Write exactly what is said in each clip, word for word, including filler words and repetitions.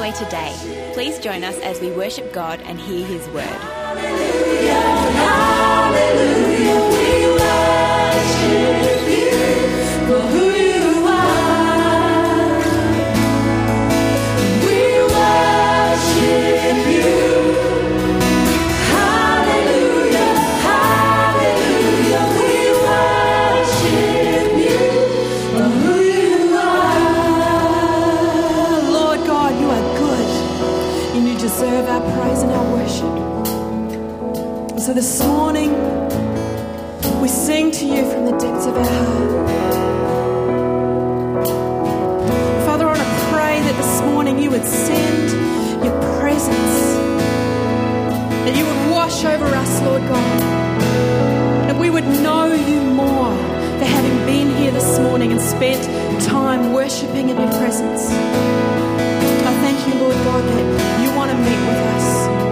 Lifeway today. Please join us as we worship God and hear His word. Hallelujah, hallelujah, we worship you for who you are. We worship you. Hallelujah, hallelujah, we worship you for who you are. Lord God, you are good and you deserve our praise and our worship. So this morning, we sing to you from the depths of our heart. Father, I want to pray that this morning you would send your presence, that you would wash over us, Lord God, that we would know you more for having been here this morning and spent time worshipping in your presence. I thank you, Lord God, that you want to meet with us.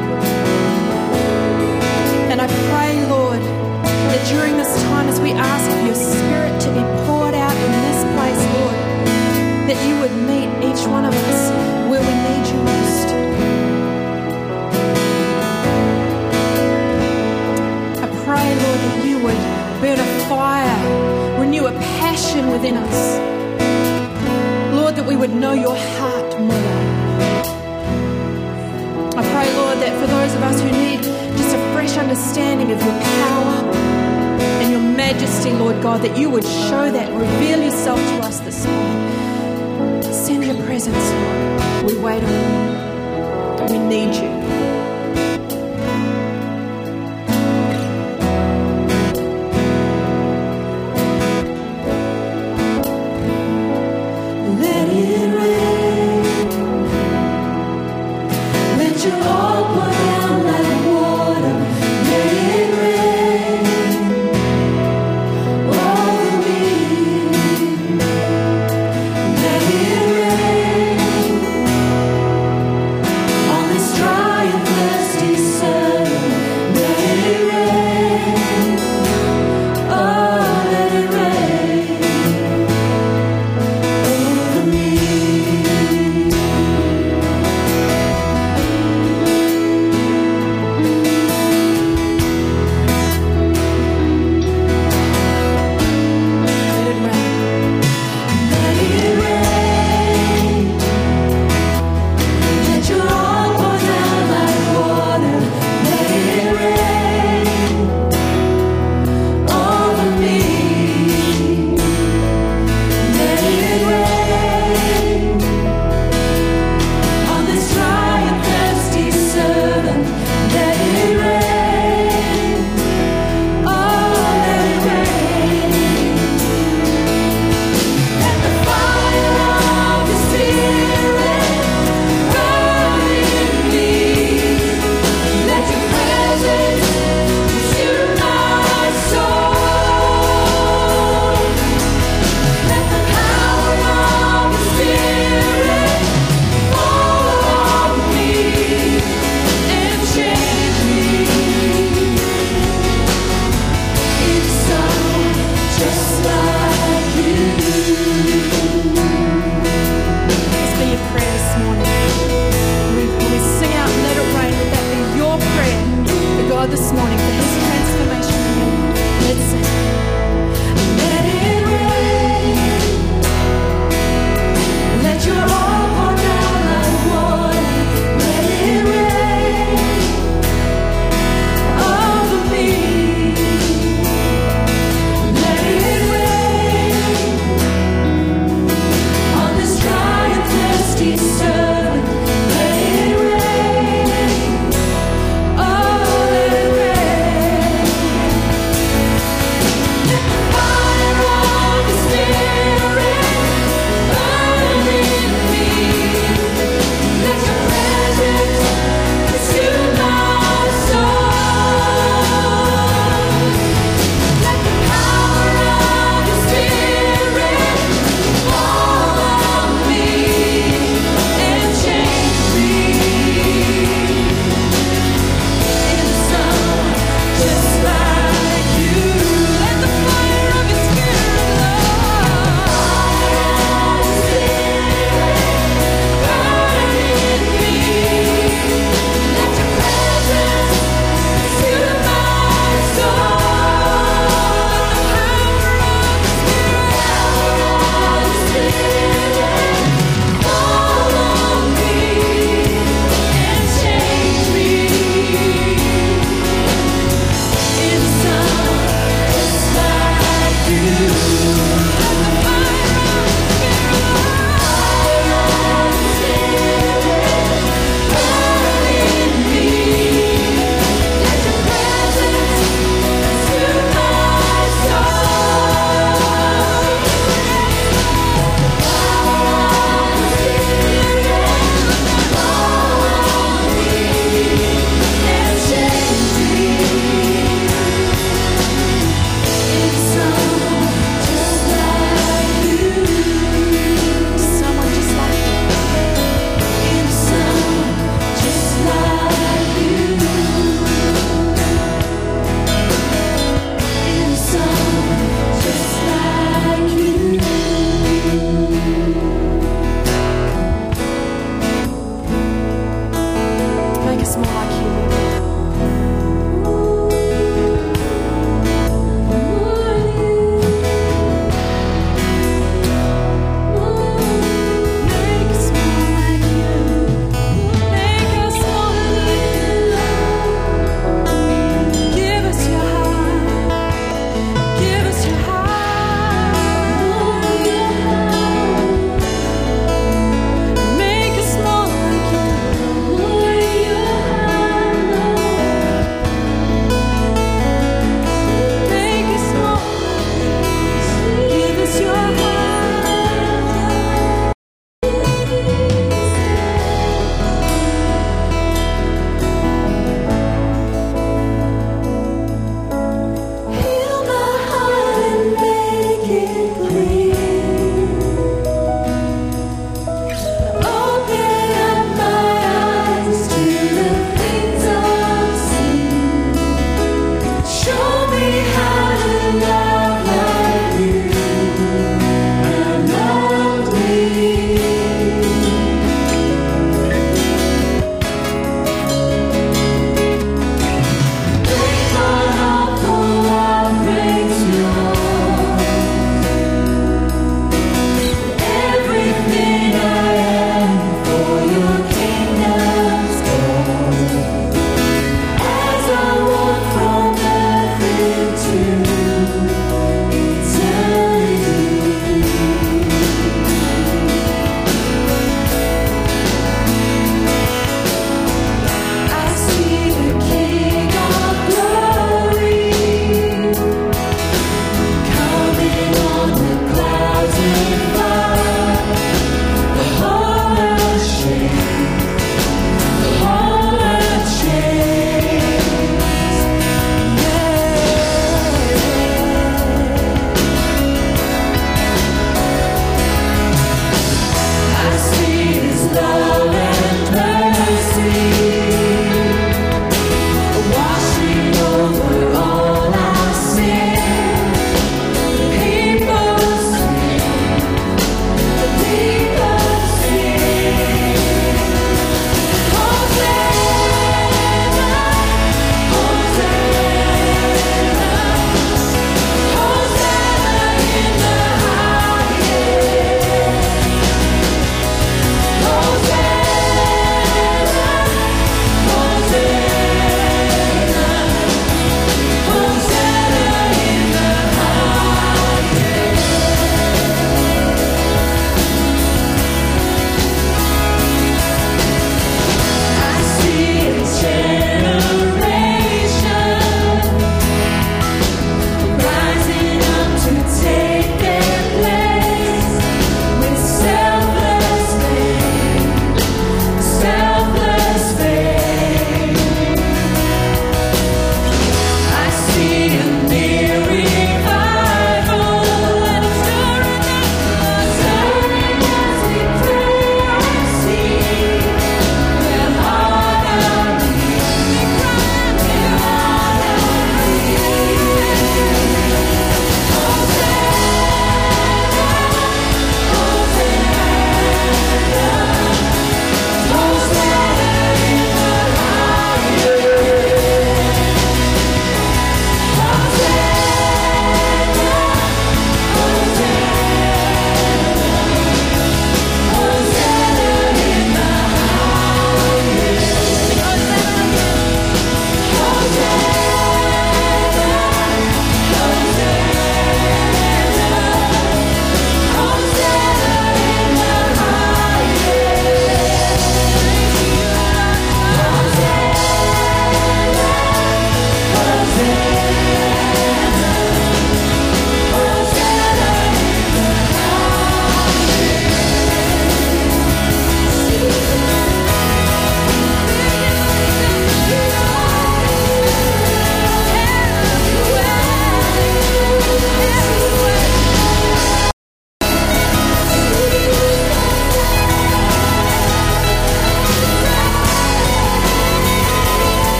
And I pray, Lord, that during this time as we ask for your Spirit to be poured out in this place, Lord, that you would meet each one of us where we need you most. I pray, Lord, that you would burn a fire, renew a passion within us. Lord, that we would know your heart more. I pray, Lord, that for those of us who need just a fresh understanding of your power and your majesty, Lord God, that you would show that, reveal yourself to us this morning. Send your presence, Lord. We wait on you. We need you. Let it rain. Let your all pour down like water. Let it rain over me. Let it rain on this dry and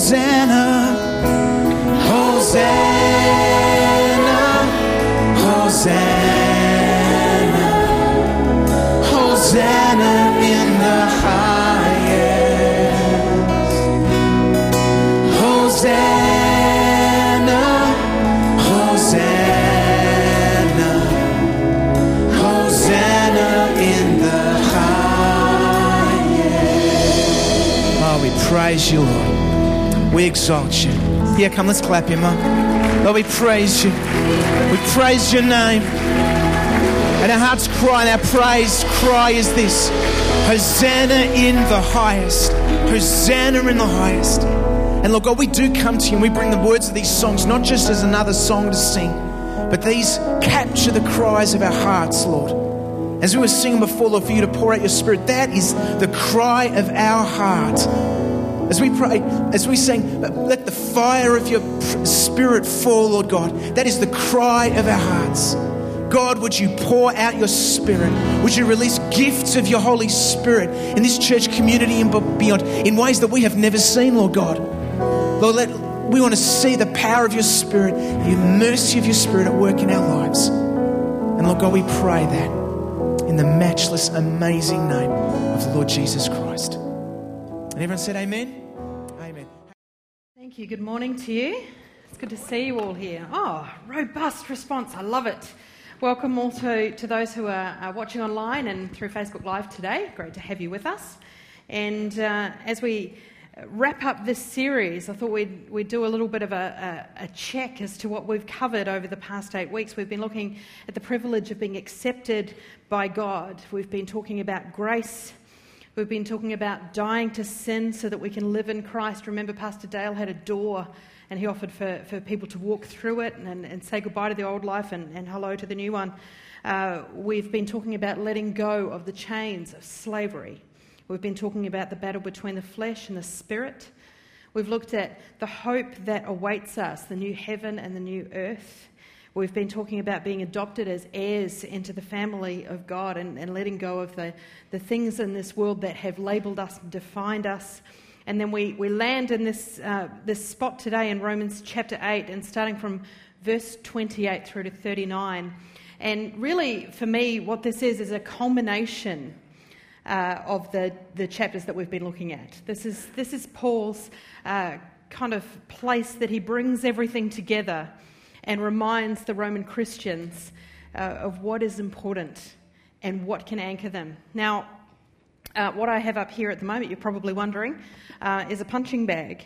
Hosanna, Hosanna, Hosanna, Hosanna in the highest. Hosanna, Hosanna, Hosanna in the highest. Oh, we praise you, Lord. We exalt you. Yeah, come, let's clap him up. Lord, we praise you. We praise your name. And our heart's cry and our praise cry is this: Hosanna in the highest. Hosanna in the highest. And Lord God, we do come to you and we bring the words of these songs not just as another song to sing, but these capture the cries of our hearts, Lord. As we were singing before, Lord, for you to pour out your Spirit, that is the cry of our heart. As we pray, as we sing, let the fire of your Spirit fall, Lord God. That is the cry of our hearts. God, would you pour out your Spirit? Would you release gifts of your Holy Spirit in this church community and beyond in ways that we have never seen, Lord God? Lord, let, we want to see the power of your Spirit, the mercy of your Spirit at work in our lives. And Lord God, we pray that in the matchless, amazing name of the Lord Jesus Christ. And everyone said amen? Amen. Thank you. Good morning to you. It's good to see you all here. Oh, robust response. I love it. Welcome also to those who are, are watching online and through Facebook Live today. Great to have you with us. And uh, as we wrap up this series, I thought we'd, we'd do a little bit of a, a, a check as to what we've covered over the past eight weeks. We've been looking at the privilege of being accepted by God. We've been talking about grace. We've been talking about dying to sin so that we can live in Christ. Remember, Pastor Dale had a door and he offered for, for people to walk through it and, and say goodbye to the old life and, and hello to the new one. Uh, we've been talking about letting go of the chains of slavery. We've been talking about the battle between the flesh and the spirit. We've looked at the hope that awaits us, the new heaven and the new earth. We've been talking about being adopted as heirs into the family of God and, and letting go of the, the things in this world that have labelled us, defined us. And then we, we land in this, uh, this spot today in Romans chapter eight and starting from verse twenty-eight through to thirty-nine. And really, for me, what this is is a culmination uh, of the, the chapters that we've been looking at. This is, this is Paul's uh, kind of place that he brings everything together and reminds the Roman Christians uh, of what is important and what can anchor them. Now, uh, what I have up here at the moment, you're probably wondering, uh, is a punching bag.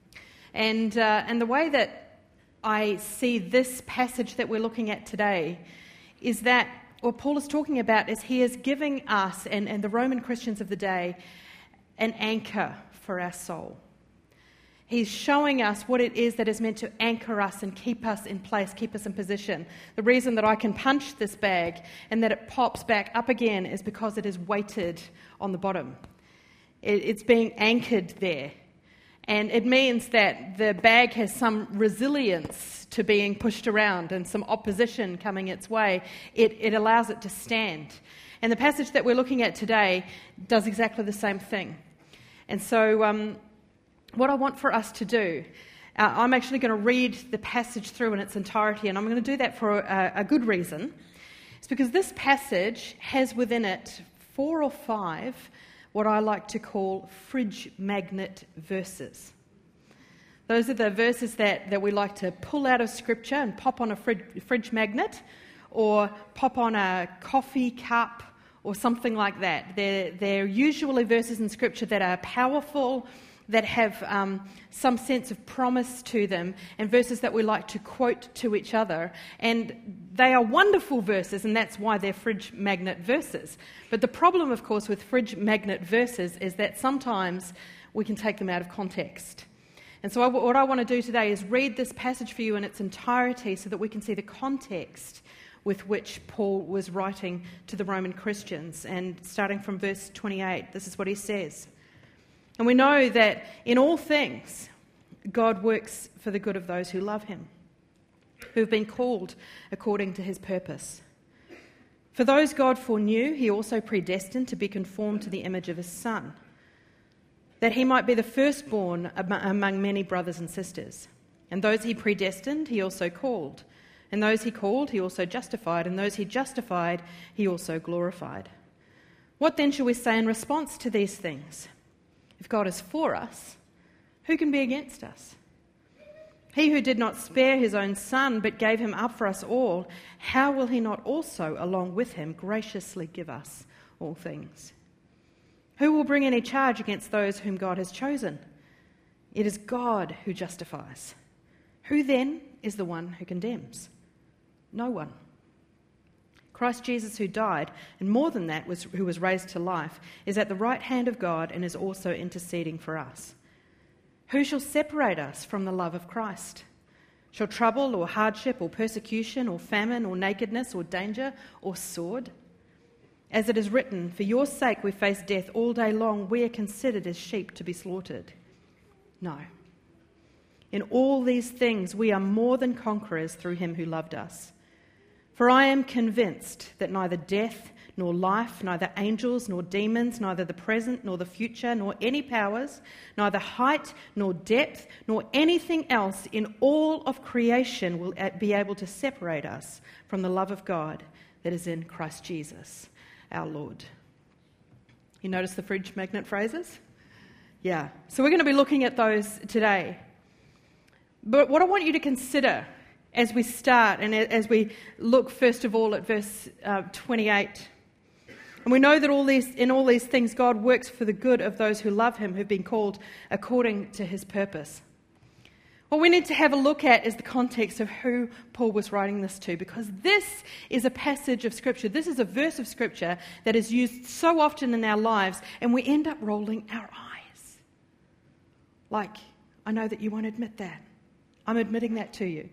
And, uh, and the way that I see this passage that we're looking at today is that what Paul is talking about is he is giving us and, and the Roman Christians of the day an anchor for our soul. He's showing us what it is that is meant to anchor us and keep us in place, keep us in position. The reason that I can punch this bag and that it pops back up again is because it is weighted on the bottom. It, it's being anchored there. And it means that the bag has some resilience to being pushed around and some opposition coming its way. It, it allows it to stand. And the passage that we're looking at today does exactly the same thing. And so um, what I want for us to do, uh, I'm actually going to read the passage through in its entirety, and I'm going to do that for a, a good reason. It's because this passage has within it four or five what I like to call fridge magnet verses. Those are the verses that, that we like to pull out of Scripture and pop on a fridge, fridge magnet or pop on a coffee cup or something like that. They're, they're usually verses in Scripture that are powerful, that have um, some sense of promise to them, and verses that we like to quote to each other. And they are wonderful verses, and that's why they're fridge magnet verses. But the problem, of course, with fridge magnet verses is that sometimes we can take them out of context. And so I, what I want to do today is read this passage for you in its entirety so that we can see the context with which Paul was writing to the Roman Christians. And starting from verse twenty-eight, this is what he says. And we know that in all things, God works for the good of those who love him, who have been called according to his purpose. For those God foreknew, he also predestined to be conformed to the image of his Son, that he might be the firstborn among many brothers and sisters. And those he predestined, he also called. And those he called, he also justified. And those he justified, he also glorified. What then shall we say in response to these things? If God is for us, who can be against us? He who did not spare his own son, but gave him up for us all, how will he not also, along with him, graciously give us all things? Who will bring any charge against those whom God has chosen? It is God who justifies. Who then is the one who condemns? No one. Christ Jesus, who died, and more than that, was, who was raised to life, is at the right hand of God and is also interceding for us. Who shall separate us from the love of Christ? Shall trouble or hardship or persecution or famine or nakedness or danger or sword? As it is written, for your sake we face death all day long. We are considered as sheep to be slaughtered. No. In all these things we are more than conquerors through him who loved us. For I am convinced that neither death nor life, neither angels nor demons, neither the present nor the future, nor any powers, neither height nor depth, nor anything else in all of creation will be able to separate us from the love of God that is in Christ Jesus, our Lord. You notice the fridge magnet phrases? Yeah. So we're going to be looking at those today. But what I want you to consider as we start and as we look first of all at verse uh, twenty-eight. And we know that all these, in all these things God works for the good of those who love him, who've been called according to his purpose. What we need to have a look at is the context of who Paul was writing this to, because this is a passage of Scripture. This is a verse of Scripture that is used so often in our lives, and we end up rolling our eyes. Like, I know that you won't admit that. I'm admitting that to you.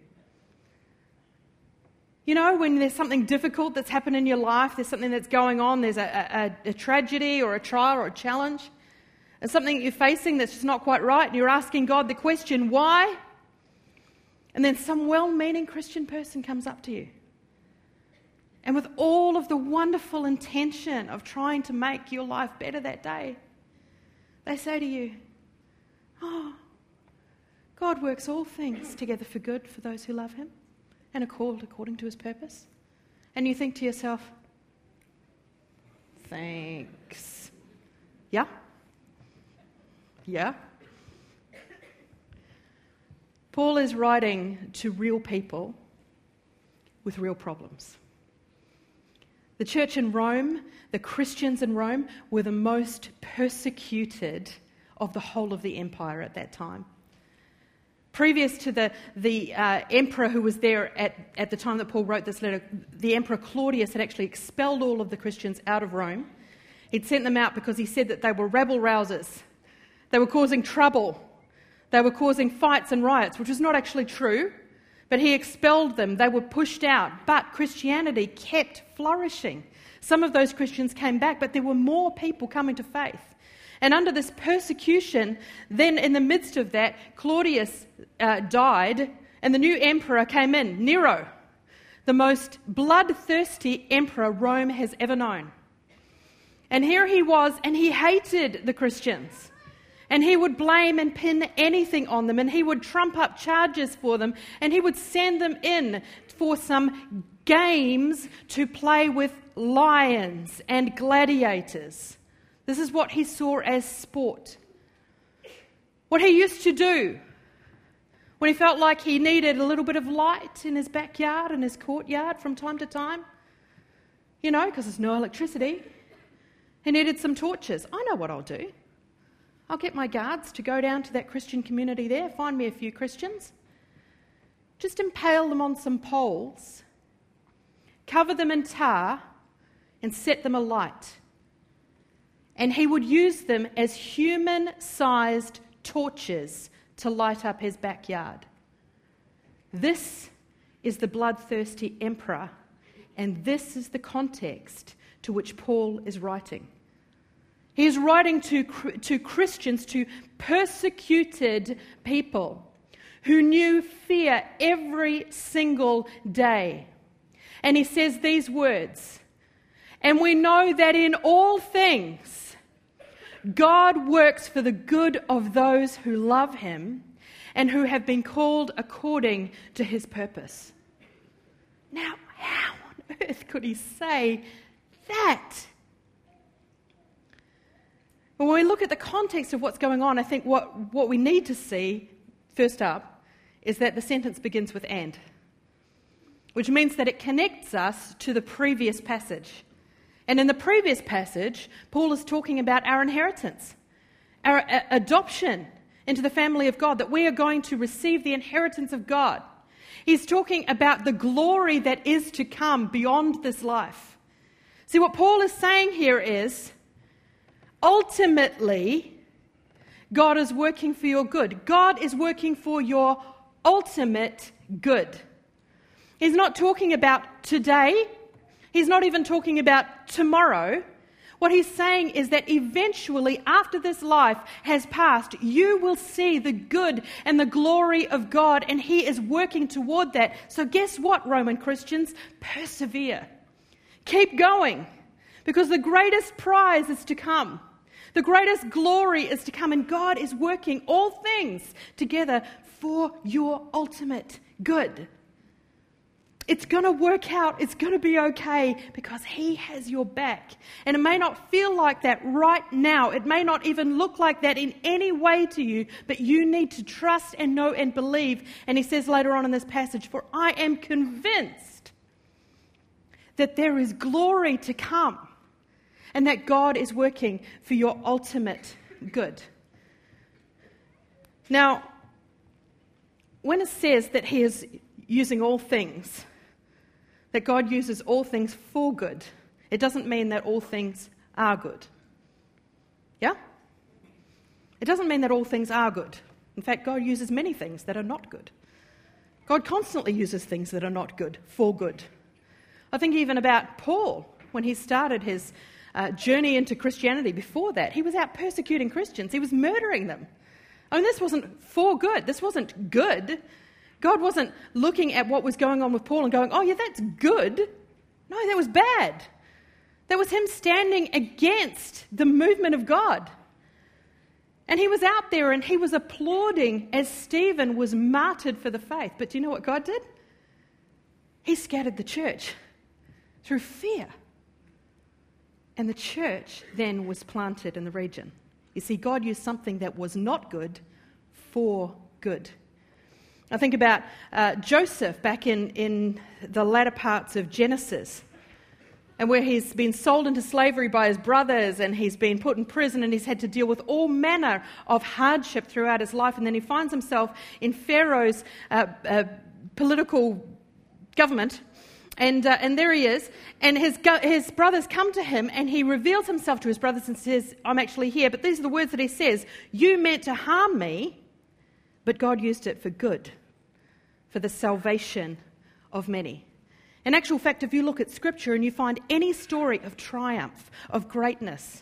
You know, when there's something difficult that's happened in your life, there's something that's going on, there's a, a, a tragedy or a trial or a challenge, and something that you're facing that's just not quite right, and you're asking God the question, why? And then some well-meaning Christian person comes up to you. And with all of the wonderful intention of trying to make your life better that day, they say to you, oh, God works all things together for good for those who love him and are called according to his purpose. And you think to yourself, thanks. Yeah? Yeah? Paul is writing to real people with real problems. The church in Rome, the Christians in Rome, were the most persecuted of the whole of the empire at that time. Previous to the, the uh, emperor who was there at, at the time that Paul wrote this letter, the Emperor Claudius had actually expelled all of the Christians out of Rome. He'd sent them out because he said that they were rabble-rousers. They were causing trouble. They were causing fights and riots, which was not actually true, but he expelled them. They were pushed out, but Christianity kept flourishing. Some of those Christians came back, but there were more people coming to faith. And under this persecution, then in the midst of that, Claudius uh, died, and the new emperor came in, Nero, the most bloodthirsty emperor Rome has ever known. And here he was, and he hated the Christians. And he would blame and pin anything on them, and he would trump up charges for them, and he would send them in for some games to play with lions and gladiators. This is what he saw as sport. What he used to do when he felt like he needed a little bit of light in his backyard and his courtyard from time to time, you know, because there's no electricity, he needed some torches. I know what I'll do. I'll get my guards to go down to that Christian community there, find me a few Christians, just impale them on some poles, cover them in tar, and set them alight. And he would use them as human-sized torches to light up his backyard. This is the bloodthirsty emperor, and this is the context to which Paul is writing. He is writing to, to Christians, to persecuted people who knew fear every single day. And he says these words, and we know that in all things God works for the good of those who love him and who have been called according to his purpose. Now, how on earth could he say that? Well, when we look at the context of what's going on, I think what, what we need to see, first up, is that the sentence begins with "and," which means that it connects us to the previous passage. And in the previous passage, Paul is talking about our inheritance, our a- adoption into the family of God, that we are going to receive the inheritance of God. He's talking about the glory that is to come beyond this life. See, what Paul is saying here is, ultimately, God is working for your good. God is working for your ultimate good. He's not talking about today. He's not even talking about tomorrow. What he's saying is that eventually, after this life has passed, you will see the good and the glory of God, and he is working toward that. So guess what, Roman Christians? Persevere. Keep going, because the greatest prize is to come. The greatest glory is to come, and God is working all things together for your ultimate good. It's going to work out. It's going to be okay because he has your back. And it may not feel like that right now. It may not even look like that in any way to you, but you need to trust and know and believe. And he says later on in this passage, "For I am convinced that there is glory to come and that God is working for your ultimate good." Now, when it says that he is using all things, that God uses all things for good, it doesn't mean that all things are good. Yeah? It doesn't mean that all things are good. In fact, God uses many things that are not good. God constantly uses things that are not good for good. I think even about Paul, when he started his uh, journey into Christianity. Before that, he was out persecuting Christians. He was murdering them. I mean, this wasn't for good. This wasn't good. God wasn't looking at what was going on with Paul and going, "Oh yeah, that's good." No, that was bad. That was him standing against the movement of God. And he was out there and he was applauding as Stephen was martyred for the faith. But do you know what God did? He scattered the church through fear. And the church then was planted in the region. You see, God used something that was not good for good. I think about uh, Joseph back in, in the latter parts of Genesis, and where he's been sold into slavery by his brothers, and he's been put in prison, and he's had to deal with all manner of hardship throughout his life. And then he finds himself in Pharaoh's uh, uh, political government, and uh, and there he is. And his go- his brothers come to him, and he reveals himself to his brothers and says, "I'm actually here." But these are the words that he says: "You meant to harm me, but God used it for good, for the salvation of many." In actual fact, if you look at Scripture and you find any story of triumph, of greatness,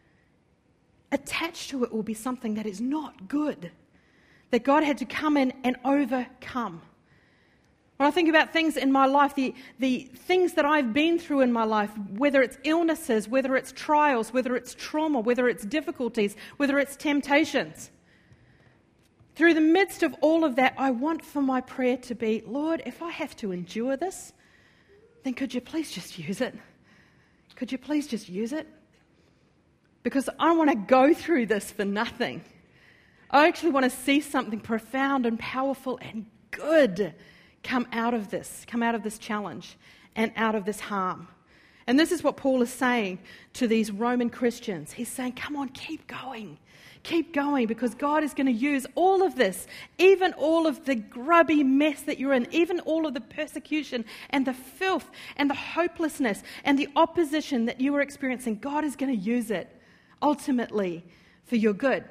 attached to it will be something that is not good, that God had to come in and overcome. When I think about things in my life, the, the things that I've been through in my life, whether it's illnesses, whether it's trials, whether it's trauma, whether it's difficulties, whether it's temptations, through the midst of all of that, I want for my prayer to be, "Lord, if I have to endure this, then could you please just use it? Could you please just use it? Because I don't want to go through this for nothing. I actually want to see something profound and powerful and good come out of this, come out of this challenge and out of this harm." And this is what Paul is saying to these Roman Christians. He's saying, come on, keep going. Keep going, because God is going to use all of this, even all of the grubby mess that you're in, even all of the persecution and the filth and the hopelessness and the opposition that you are experiencing. God is going to use it ultimately for your good.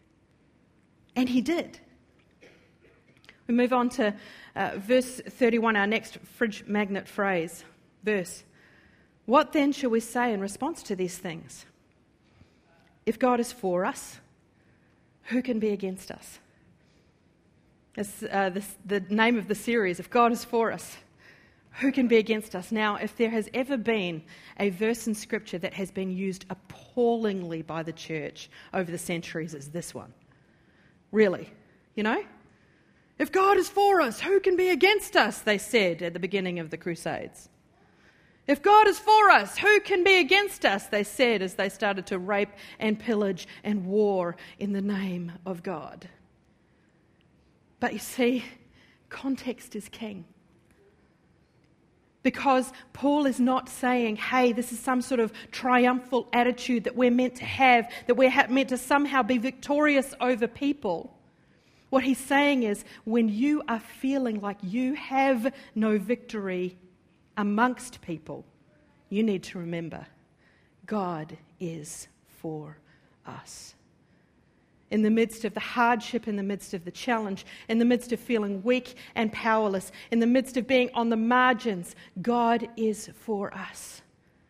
And he did. We move on to uh, verse thirty-one, our next fridge magnet phrase, verse. "What then shall we say in response to these things? If God is for us, who can be against us?" It's uh, this, the name of the series, If God is for us, Who can be against us? Now, if there has ever been a verse in Scripture that has been used appallingly by the church over the centuries, it's this one. Really, you know? If God is for us, who can be against us? They said at the beginning of the Crusades. If God is for us, who can be against us? They said as they started to rape and pillage and war in the name of God. But you see, context is king. Because Paul is not saying, hey, this is some sort of triumphal attitude that we're meant to have, that we're ha- meant to somehow be victorious over people. What he's saying is, when you are feeling like you have no victory amongst people, you need to remember, God is for us. In the midst of the hardship, in the midst of the challenge, in the midst of feeling weak and powerless, in the midst of being on the margins, God is for us.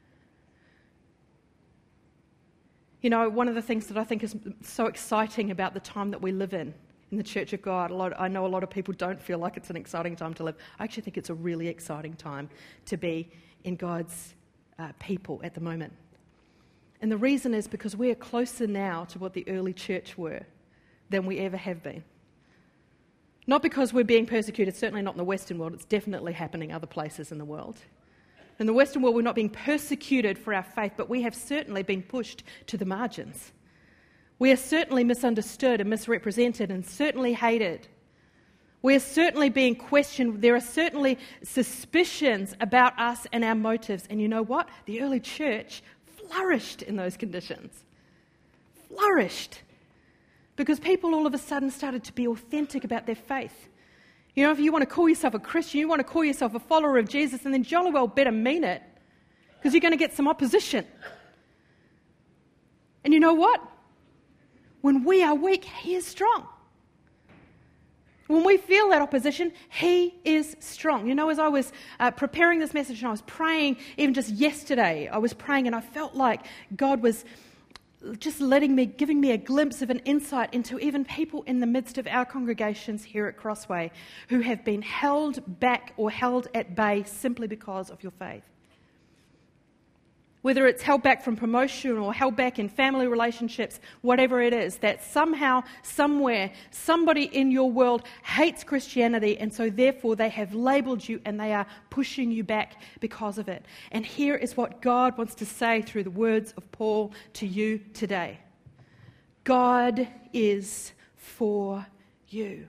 You know, one of the things that I think is so exciting about the time that we live in, in the Church of God, a lot, I know a lot of people don't feel like it's an exciting time to live. I actually think it's a really exciting time to be in God's uh, people at the moment. And the reason is because we are closer now to what the early church were than we ever have been. Not because we're being persecuted, certainly not in the Western world, it's definitely happening other places in the world. In the Western world, we're not being persecuted for our faith, but we have certainly been pushed to the margins. We are certainly misunderstood and misrepresented and certainly hated. We are certainly being questioned. There are certainly suspicions about us and our motives. And you know what? The early church flourished in those conditions. Flourished. Because people all of a sudden started to be authentic about their faith. You know, if you want to call yourself a Christian, you want to call yourself a follower of Jesus, and then jolly well better mean it, because you're going to get some opposition. And you know what? When we are weak, He is strong. When we feel that opposition, He is strong. You know, as I was uh, preparing this message and I was praying, even just yesterday, I was praying and I felt like God was just letting me, giving me a glimpse of an insight into even people in the midst of our congregations here at Crossway who have been held back or held at bay simply because of your faith. Whether it's held back from promotion or held back in family relationships, whatever it is, that somehow, somewhere, somebody in your world hates Christianity, and so therefore they have labelled you and they are pushing you back because of it. And here is what God wants to say through the words of Paul to you today. God is for you.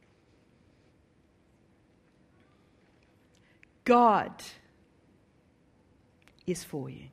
God is for you.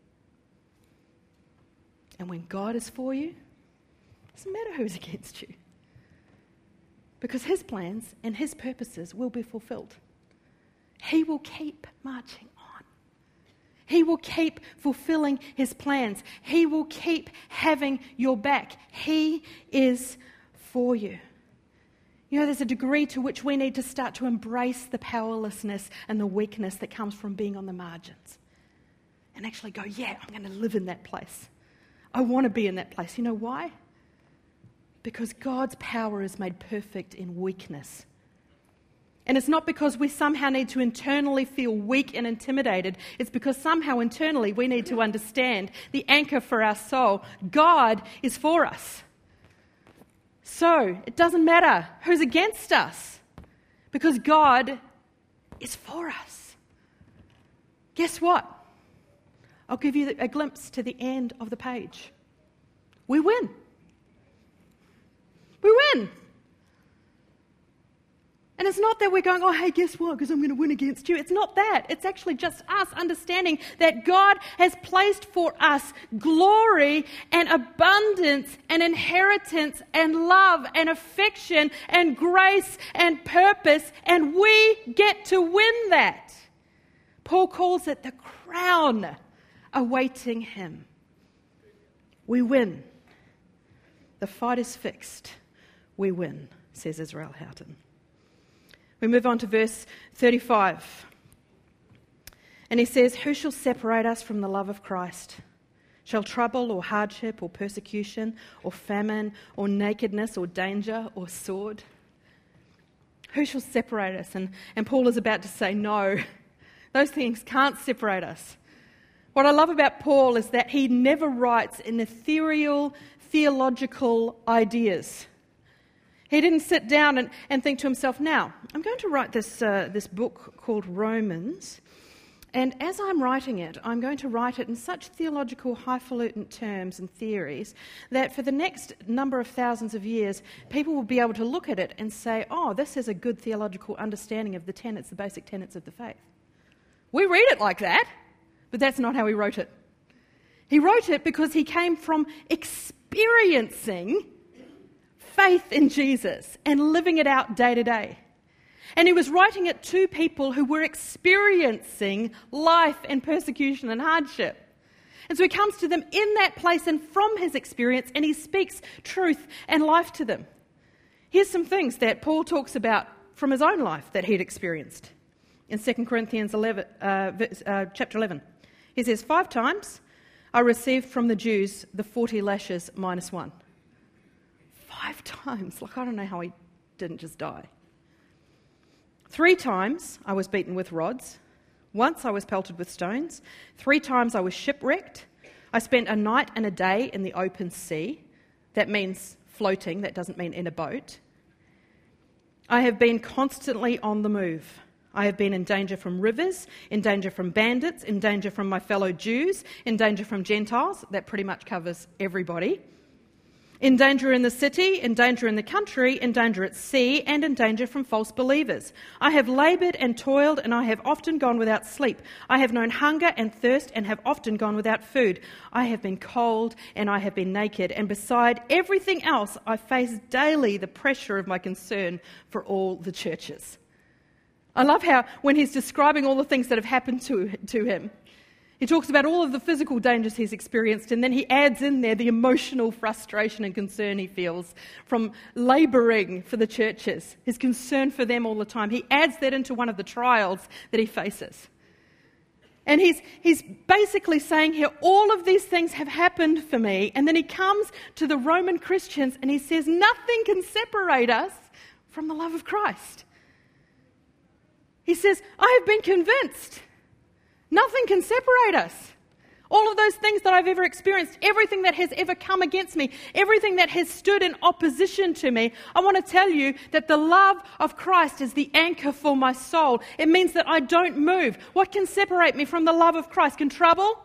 And when God is for you, it doesn't matter who's against you. Because His plans and His purposes will be fulfilled. He will keep marching on. He will keep fulfilling His plans. He will keep having your back. He is for you. You know, there's a degree to which we need to start to embrace the powerlessness and the weakness that comes from being on the margins. And actually go, yeah, I'm going to live in that place. I want to be in that place. You know why? Because God's power is made perfect in weakness. And it's not because we somehow need to internally feel weak and intimidated. It's because somehow internally we need to understand the anchor for our soul. God is for us. So it doesn't matter who's against us, because God is for us. Guess what? I'll give you a glimpse to the end of the page. We win. We win. And it's not that we're going, oh, hey, guess what? Because I'm going to win against you. It's not that. It's actually just us understanding that God has placed for us glory and abundance and inheritance and love and affection and grace and purpose, and we get to win that. Paul calls it the crown awaiting Him. We win. The fight is fixed. We win, says Israel Houghton. We move on to verse thirty-five. And he says, who shall separate us from the love of Christ? Shall trouble or hardship or persecution or famine or nakedness or danger or sword? Who shall separate us? And, and Paul is about to say, no, those things can't separate us. What I love about Paul is that he never writes in ethereal, theological ideas. He didn't sit down and, and think to himself, now, I'm going to write this, uh, this book called Romans, and as I'm writing it, I'm going to write it in such theological, highfalutin terms and theories that for the next number of thousands of years, people will be able to look at it and say, oh, this is a good theological understanding of the tenets, the basic tenets of the faith. We read it like that, but that's not how he wrote it. He wrote it because he came from experiencing faith in Jesus and living it out day to day. And he was writing it to people who were experiencing life and persecution and hardship. And so he comes to them in that place and from his experience, and he speaks truth and life to them. Here's some things that Paul talks about from his own life that he'd experienced. In Second Corinthians eleven, uh, uh, chapter eleven, he says, five times I received from the Jews the forty lashes minus one. Five times. Like, I don't know how he didn't just die. Three times I was beaten with rods. Once I was pelted with stones. Three times I was shipwrecked. I spent a night and a day in the open sea. That means floating. That doesn't mean in a boat. I have been constantly on the move. I have been in danger from rivers, in danger from bandits, in danger from my fellow Jews, in danger from Gentiles. That pretty much covers everybody. In danger in the city, in danger in the country, in danger at sea, and in danger from false believers. I have laboured and toiled, and I have often gone without sleep. I have known hunger and thirst, and have often gone without food. I have been cold, and I have been naked. And beside everything else, I face daily the pressure of my concern for all the churches. I love how when he's describing all the things that have happened to, to him, he talks about all of the physical dangers he's experienced, and then he adds in there the emotional frustration and concern he feels from labouring for the churches, his concern for them all the time. He adds that into one of the trials that he faces. And he's, he's basically saying here, all of these things have happened for me, and then he comes to the Roman Christians and he says, nothing can separate us from the love of Christ. He says, I have been convinced. Nothing can separate us. All of those things that I've ever experienced, everything that has ever come against me, everything that has stood in opposition to me, I want to tell you that the love of Christ is the anchor for my soul. It means that I don't move. What can separate me from the love of Christ? Can trouble?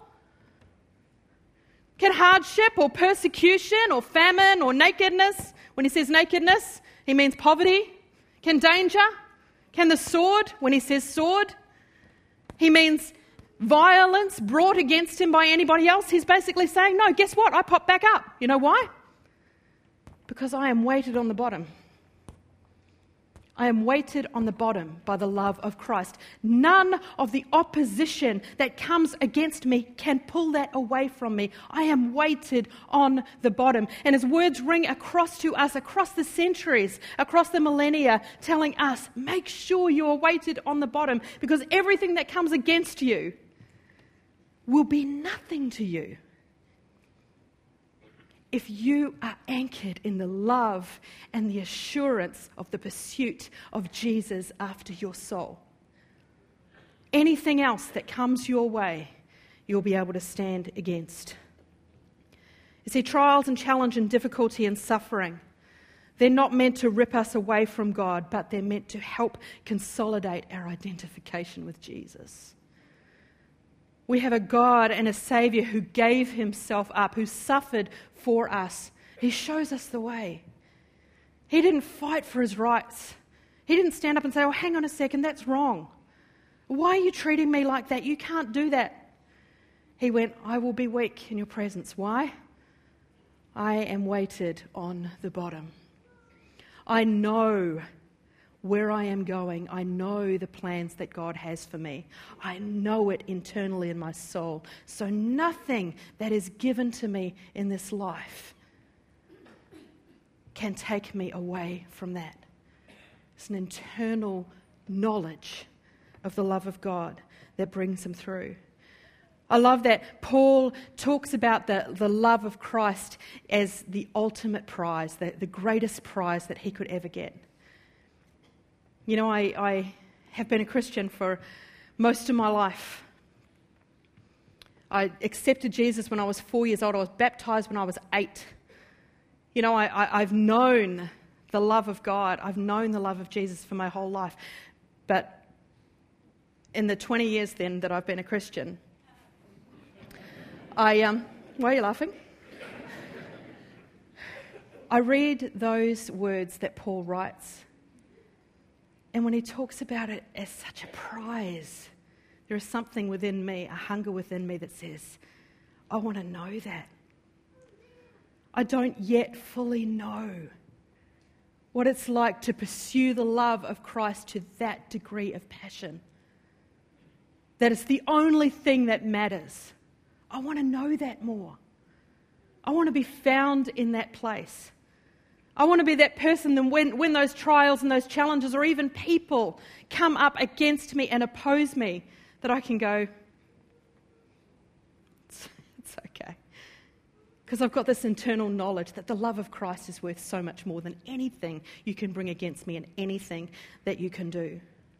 Can hardship or persecution or famine or nakedness? When he says nakedness, he means poverty. Can danger? Can the sword? When he says sword, he means violence brought against him by anybody else. He's basically saying, no, guess what? I pop back up. You know why? Because I am weighted on the bottom. I am weighted on the bottom by the love of Christ. None of the opposition that comes against me can pull that away from me. I am weighted on the bottom. And his words ring across to us, across the centuries, across the millennia, telling us, make sure you are weighted on the bottom, because everything that comes against you will be nothing to you if you are anchored in the love and the assurance of the pursuit of Jesus after your soul. Anything else that comes your way, you'll be able to stand against. You see, trials and challenge and difficulty and suffering, they're not meant to rip us away from God, but they're meant to help consolidate our identification with Jesus. We have a God and a Saviour who gave himself up, who suffered for us. He shows us the way. He didn't fight for his rights. He didn't stand up and say, oh, hang on a second, that's wrong. Why are you treating me like that? You can't do that. He went, I will be weak in your presence. Why? I am weighted on the bottom. I know where I am going. I know the plans that God has for me. I know it internally in my soul. So nothing that is given to me in this life can take me away from that. It's an internal knowledge of the love of God that brings him through. I love that Paul talks about the, the love of Christ as the ultimate prize, the, the greatest prize that he could ever get. You know, I, I have been a Christian for most of my life. I accepted Jesus when I was four years old. I was baptized when I was eight. You know, I, I, I've known the love of God. I've known the love of Jesus for my whole life. But in the twenty years then that I've been a Christian, I, um, why are you laughing? I read those words that Paul writes. And when he talks about it as such a prize, there is something within me, a hunger within me that says, I want to know that. I don't yet fully know what it's like to pursue the love of Christ to that degree of passion. That it's the only thing that matters. I want to know that more. I want to be found in that place. I want to be that person that when, when those trials and those challenges or even people come up against me and oppose me, that I can go, it's, it's okay. Because I've got this internal knowledge that the love of Christ is worth so much more than anything you can bring against me and anything that you can do.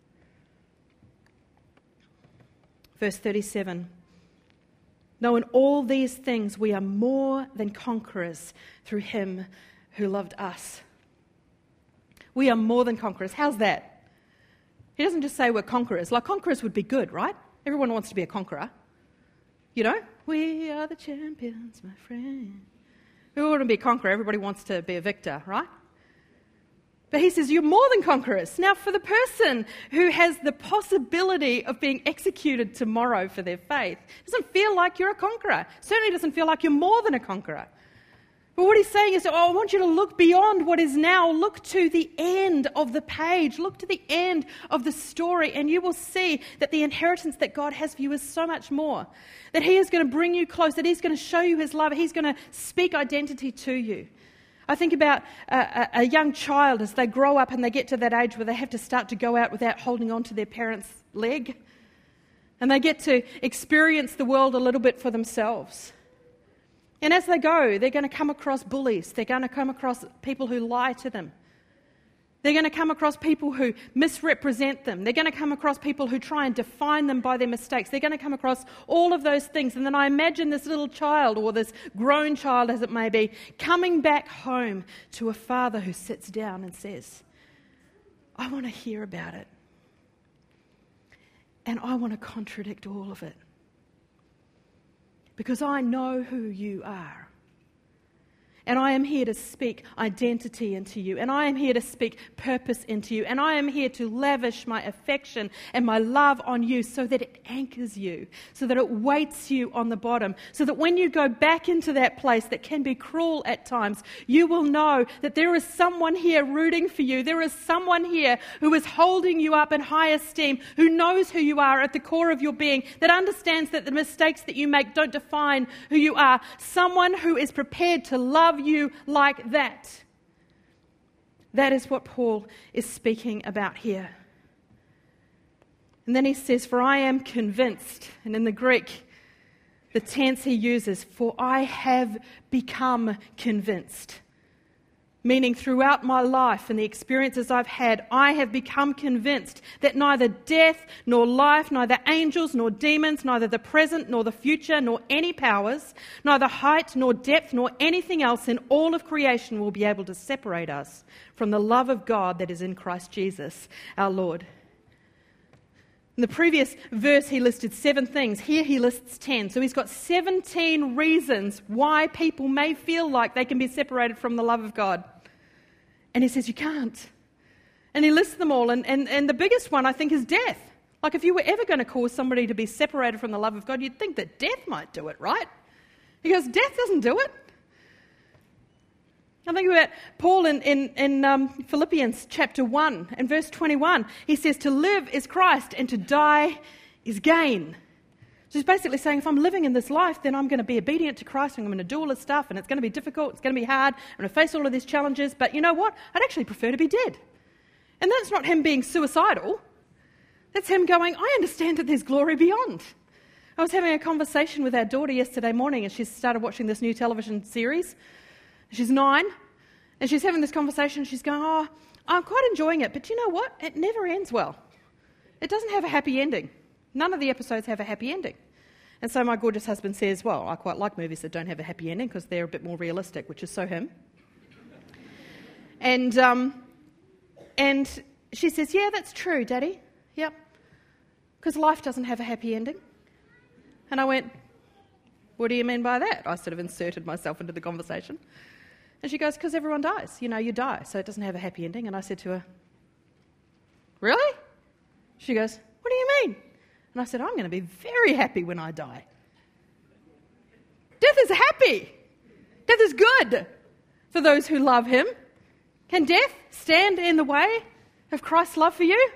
Verse thirty-seven. No, in all these things we are more than conquerors through him who loved us. We are more than conquerors. How's that? He doesn't just say we're conquerors. Like, conquerors would be good, right? Everyone wants to be a conqueror. You know? We are the champions, my friend. We want to be a conqueror. Everybody wants to be a victor, right? But he says, you're more than conquerors. Now, for the person who has the possibility of being executed tomorrow for their faith, it doesn't feel like you're a conqueror. Certainly doesn't feel like you're more than a conqueror. But what he's saying is, oh, I want you to look beyond what is now. Look to the end of the page. Look to the end of the story, and you will see that the inheritance that God has for you is so much more. That he is going to bring you close, that he's going to show you his love, he's going to speak identity to you. I think about a, a young child as they grow up and they get to that age where they have to start to go out without holding on to their parents' leg. And they get to experience the world a little bit for themselves. And as they go, they're going to come across bullies. They're going to come across people who lie to them. They're going to come across people who misrepresent them. They're going to come across people who try and define them by their mistakes. They're going to come across all of those things. And then I imagine this little child, or this grown child as it may be, coming back home to a father who sits down and says, I want to hear about it. And I want to contradict all of it. Because I know who you are. And I am here to speak identity into you. And I am here to speak purpose into you. And I am here to lavish my affection and my love on you so that it anchors you, so that it weights you on the bottom, so that when you go back into that place that can be cruel at times, you will know that there is someone here rooting for you. There is someone here who is holding you up in high esteem, who knows who you are at the core of your being, that understands that the mistakes that you make don't define who you are. Someone who is prepared to love you like that. That is what Paul is speaking about here. And then he says, for I am convinced, and in the Greek, the tense he uses, for I have become convinced. Meaning throughout my life and the experiences I've had, I have become convinced that neither death nor life, neither angels nor demons, neither the present nor the future, nor any powers, neither height nor depth nor anything else in all of creation will be able to separate us from the love of God that is in Christ Jesus, our Lord. In the previous verse, he listed seven things. Here he lists ten. So he's got seventeen reasons why people may feel like they can be separated from the love of God. And he says, you can't. And he lists them all. And, and, and the biggest one, I think, is death. Like, if you were ever going to cause somebody to be separated from the love of God, you'd think that death might do it, right? He goes, death doesn't do it. I think about Paul in, in, in um, Philippians chapter one and verse twenty-one. He says, to live is Christ and to die is gain. So he's basically saying, if I'm living in this life, then I'm going to be obedient to Christ, and I'm going to do all this stuff, and it's going to be difficult, it's going to be hard, I'm going to face all of these challenges, but you know what? I'd actually prefer to be dead. And that's not him being suicidal. That's him going, I understand that there's glory beyond. I was having a conversation with our daughter yesterday morning, and she started watching this new television series. She's nine, and she's having this conversation. She's going, oh, I'm quite enjoying it, but you know what? It never ends well. It doesn't have a happy ending. None of the episodes have a happy ending. And so my gorgeous husband says, well, I quite like movies that don't have a happy ending because they're a bit more realistic, which is so him. And um, and she says, yeah, that's true, Daddy. Yep. Because life doesn't have a happy ending. And I went, what do you mean by that? I sort of inserted myself into the conversation. And she goes, because everyone dies. You know, you die, so it doesn't have a happy ending. And I said to her, really? She goes, what do you mean? And I said, I'm going to be very happy when I die. Death is happy. Death is good for those who love him. Can death stand in the way of Christ's love for you?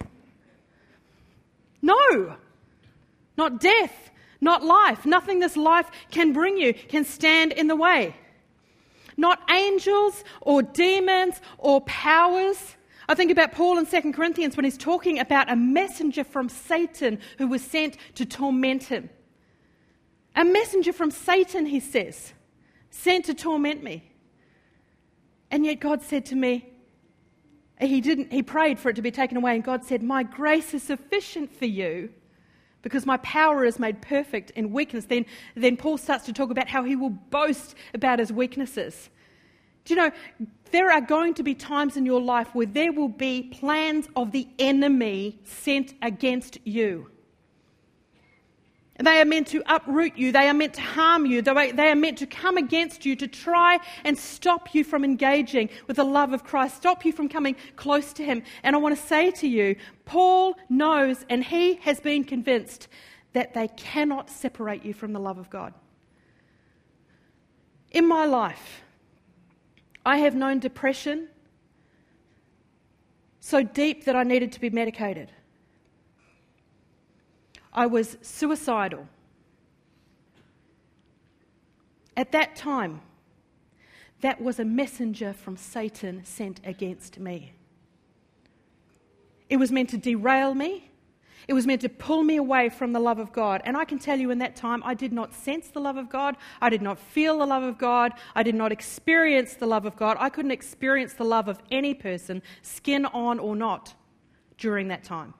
No. Not death, not life. Nothing this life can bring you can stand in the way. Not angels or demons or powers. I think about Paul in Second Corinthians when he's talking about a messenger from Satan who was sent to torment him. A messenger from Satan, he says, sent to torment me. And yet God said to me, he didn't, he prayed for it to be taken away, and God said, my grace is sufficient for you because my power is made perfect in weakness. Then, then Paul starts to talk about how he will boast about his weaknesses. Do you know, there are going to be times in your life where there will be plans of the enemy sent against you. And they are meant to uproot you. They are meant to harm you. They are meant to come against you to try and stop you from engaging with the love of Christ, stop you from coming close to him. And I want to say to you, Paul knows and he has been convinced that they cannot separate you from the love of God. In my life, I have known depression so deep that I needed to be medicated. I was suicidal. At that time, that was a messenger from Satan sent against me. It was meant to derail me. It was meant to pull me away from the love of God. And I can tell you in that time, I did not sense the love of God. I did not feel the love of God. I did not experience the love of God. I couldn't experience the love of any person, skin on or not, during that time.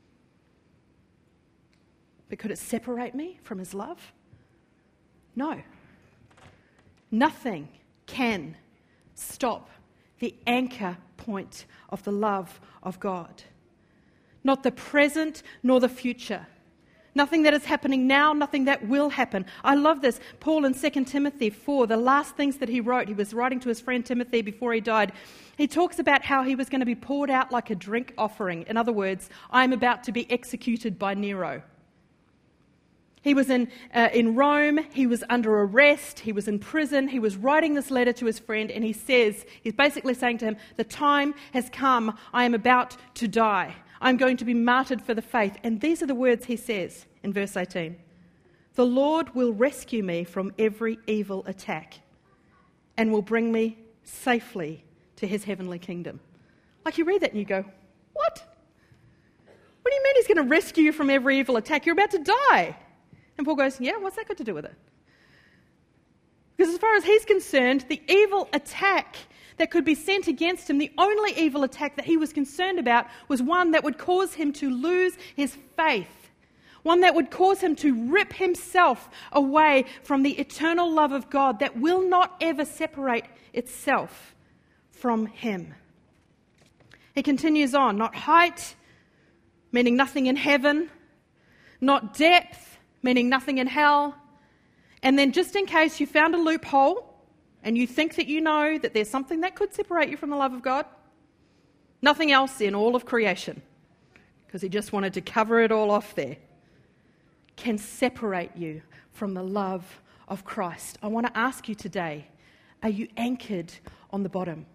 But could it separate me from his love? No. Nothing can stop the anchor point of the love of God. Not the present nor the future. Nothing that is happening now, nothing that will happen. I love this. Paul in Second Timothy four, the last things that he wrote, he was writing to his friend Timothy before he died. He talks about how he was going to be poured out like a drink offering. In other words, I am about to be executed by Nero. He was in uh, in Rome, he was under arrest, he was in prison, he was writing this letter to his friend, and he says, he's basically saying to him, the time has come, I am about to die. I'm going to be martyred for the faith. And these are the words he says in verse eighteen. The Lord will rescue me from every evil attack and will bring me safely to his heavenly kingdom. Like you read that and you go, what? What do you mean he's going to rescue you from every evil attack? You're about to die. And Paul goes, yeah, what's that got to do with it? Because as far as he's concerned, the evil attack that could be sent against him, the only evil attack that he was concerned about was one that would cause him to lose his faith. One that would cause him to rip himself away from the eternal love of God that will not ever separate itself from him. He continues on, not height, meaning nothing in heaven, not depth, meaning nothing in hell. And then just in case you found a loophole and you think that you know that there's something that could separate you from the love of God, nothing else in all of creation, because he just wanted to cover it all off there, can separate you from the love of Christ. I want to ask you today, are you anchored on the bottom?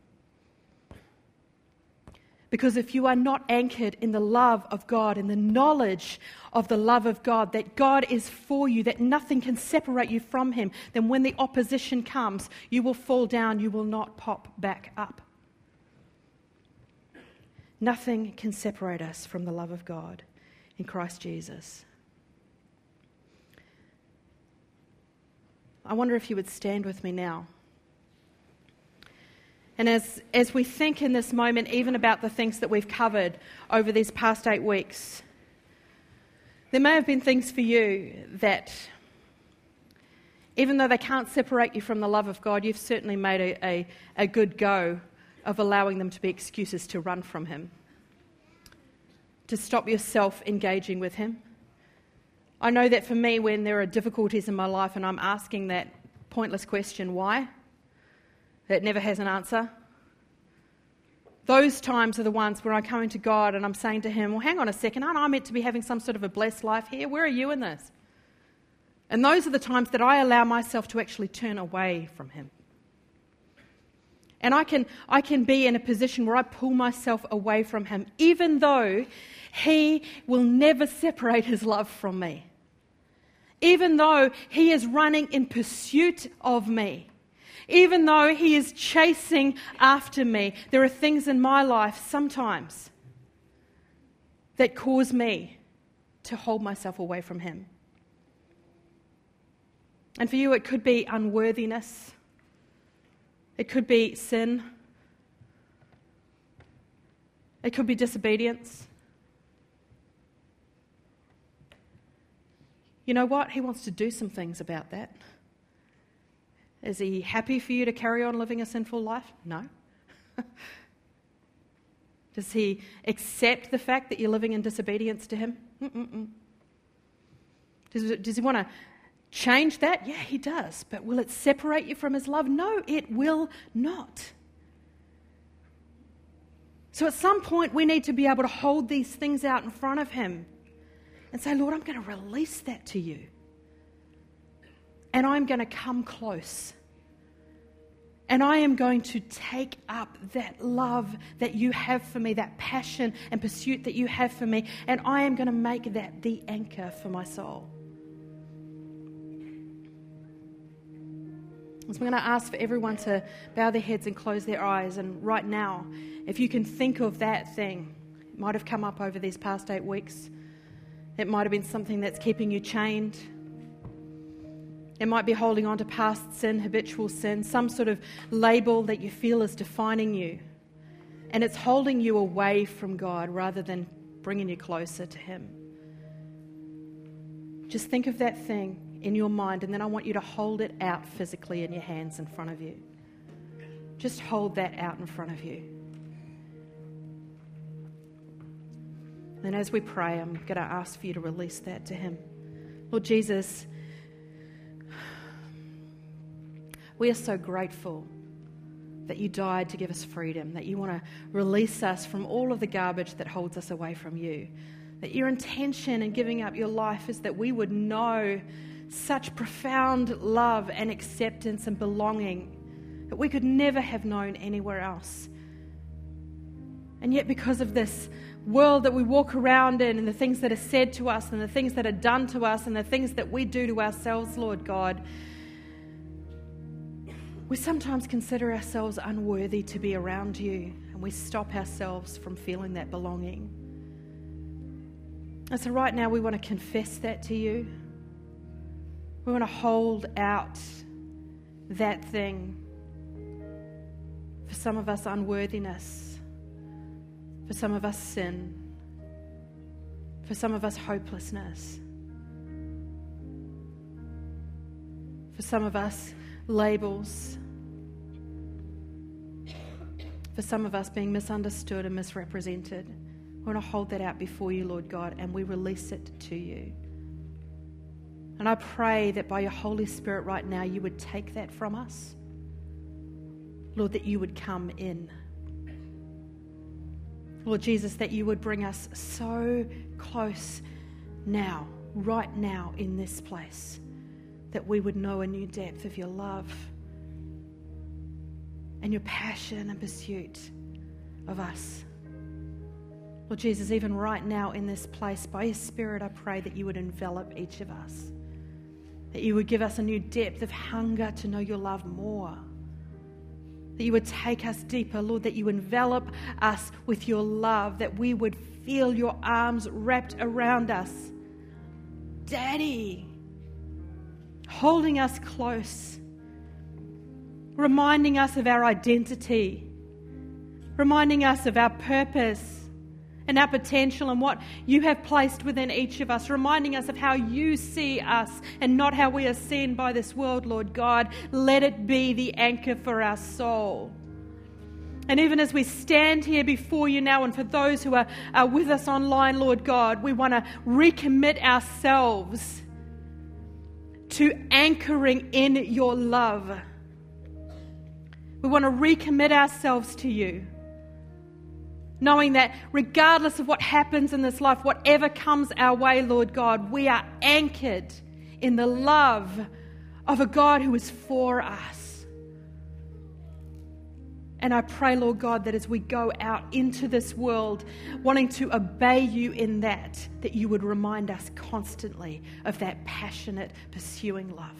Because if you are not anchored in the love of God, in the knowledge of the love of God, that God is for you, that nothing can separate you from him, then when the opposition comes, you will fall down, you will not pop back up. Nothing can separate us from the love of God in Christ Jesus. I wonder if you would stand with me now. And as, as we think in this moment, even about the things that we've covered over these past eight weeks, there may have been things for you that, even though they can't separate you from the love of God, you've certainly made a, a, a good go of allowing them to be excuses to run from Him, to stop yourself engaging with Him. I know that for me, when there are difficulties in my life and I'm asking that pointless question, why? That never has an answer. Those times are the ones where I'm coming to God and I'm saying to Him, well, hang on a second, aren't I meant to be having some sort of a blessed life here? Where are you in this? And those are the times that I allow myself to actually turn away from Him. And I can, I can be in a position where I pull myself away from Him, even though He will never separate His love from me. Even though He is running in pursuit of me. Even though He is chasing after me, there are things in my life sometimes that cause me to hold myself away from Him. And for you, it could be unworthiness. It could be sin. It could be disobedience. You know what? He wants to do some things about that. Is He happy for you to carry on living a sinful life? No. Does He accept the fact that you're living in disobedience to Him? Mm-mm-mm. Does, does He want to change that? Yeah, He does. But will it separate you from His love? No, it will not. So at some point we need to be able to hold these things out in front of Him and say, Lord, I'm going to release that to you. And I'm going to come close. And I am going to take up that love that you have for me, that passion and pursuit that you have for me, and I am going to make that the anchor for my soul. So I'm going to ask for everyone to bow their heads and close their eyes. And right now, if you can think of that thing, it might have come up over these past eight weeks. It might have been something that's keeping you chained. It might be holding on to past sin, habitual sin, some sort of label that you feel is defining you. And it's holding you away from God rather than bringing you closer to Him. Just think of that thing in your mind, and then I want you to hold it out physically in your hands in front of you. Just hold that out in front of you. And as we pray, I'm going to ask for you to release that to Him. Lord Jesus, we are so grateful that you died to give us freedom, that you want to release us from all of the garbage that holds us away from you, that your intention in giving up your life is that we would know such profound love and acceptance and belonging that we could never have known anywhere else. And yet because of this world that we walk around in and the things that are said to us and the things that are done to us and the things that we do to ourselves, Lord God, we sometimes consider ourselves unworthy to be around you, and we stop ourselves from feeling that belonging. And so right now we want to confess that to you. We want to hold out that thing. For some of us, unworthiness. For some of us, sin. For some of us, hopelessness. For some of us, labels. For some of us, being misunderstood and misrepresented. We want to hold that out before you, Lord God, and we release it to you. And I pray that by your Holy Spirit right now, you would take that from us. Lord, that you would come in. Lord Jesus, that you would bring us so close now, right now in this place, that we would know a new depth of your love and your passion and pursuit of us. Lord Jesus, even right now in this place, by your Spirit, I pray that you would envelop each of us, that you would give us a new depth of hunger to know your love more, that you would take us deeper, Lord, that you envelop us with your love, that we would feel your arms wrapped around us. Daddy, holding us close, reminding us of our identity, reminding us of our purpose and our potential and what you have placed within each of us, reminding us of how you see us and not how we are seen by this world, Lord God. Let it be the anchor for our soul. And even as we stand here before you now, and for those who are, are with us online, Lord God, we want to recommit ourselves to anchoring in your love. We want to recommit ourselves to you, knowing that regardless of what happens in this life, whatever comes our way, Lord God, we are anchored in the love of a God who is for us. And I pray, Lord God, that as we go out into this world wanting to obey you in that, that you would remind us constantly of that passionate, pursuing love.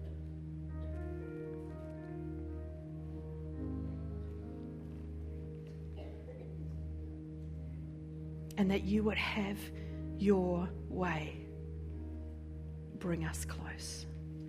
And that you would have your way. Bring us close.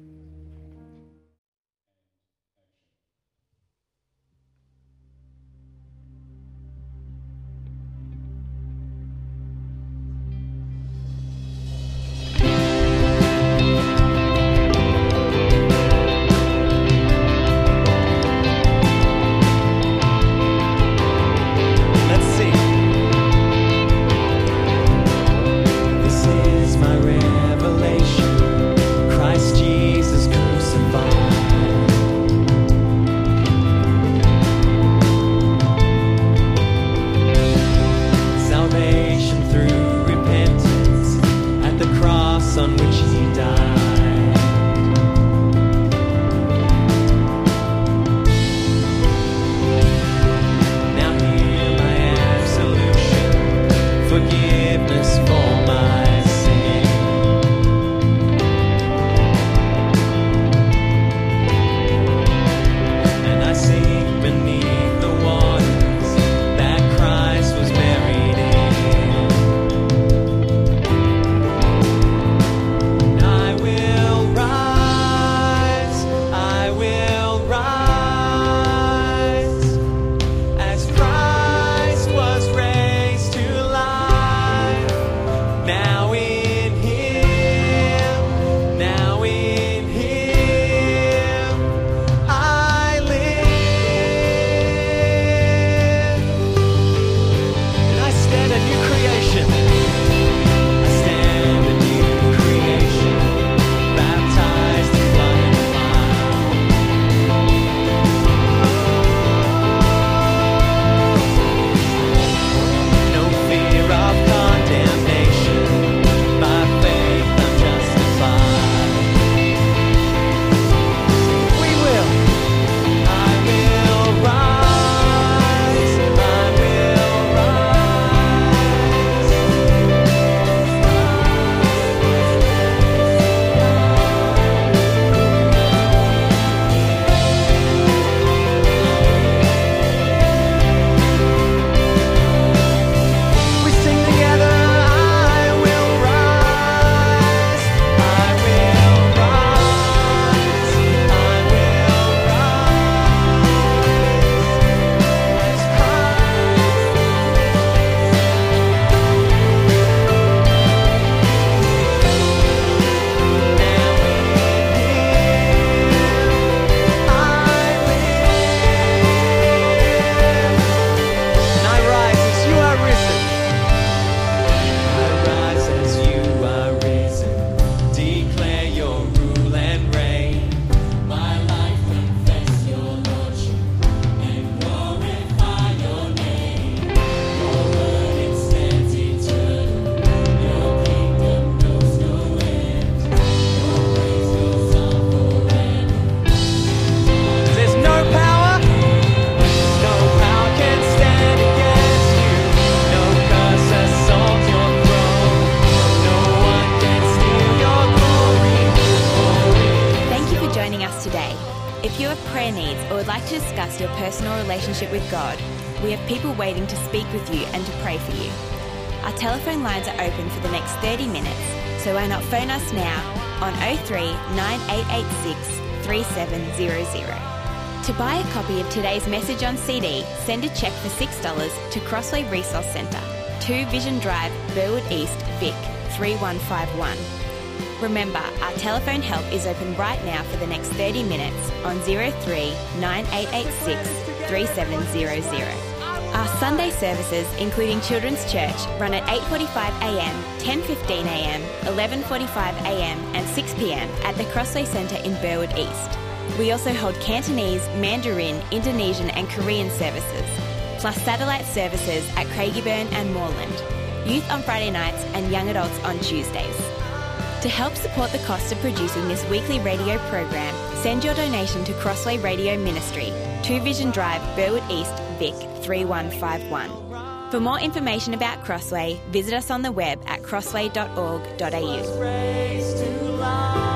Your personal relationship with God, we have people waiting to speak with you and to pray for you. Our telephone lines are open for the next thirty minutes, so why not phone us now on oh three nine eight eight six three seven zero zero. To buy a copy of today's message on C D, send a cheque for six dollars to Crossway Resource Centre, two Vision Drive, Burwood East, Vic, three one five one. Remember, our telephone help is open right now for the next thirty minutes on zero three nine eight eight six three seven zero zero. Our Sunday services, including Children's Church, run at eight forty-five a m, ten fifteen a m, eleven forty-five a m and six p m at the Crossway Centre in Burwood East. We also hold Cantonese, Mandarin, Indonesian and Korean services, plus satellite services at Craigieburn and Moreland, youth on Friday nights and young adults on Tuesdays. To help support the cost of producing this weekly radio program, send your donation to Crossway Radio Ministry, two Vision Drive, Burwood East, Vic, three one five one. For more information about Crossway, visit us on the web at crossway dot org dot a u.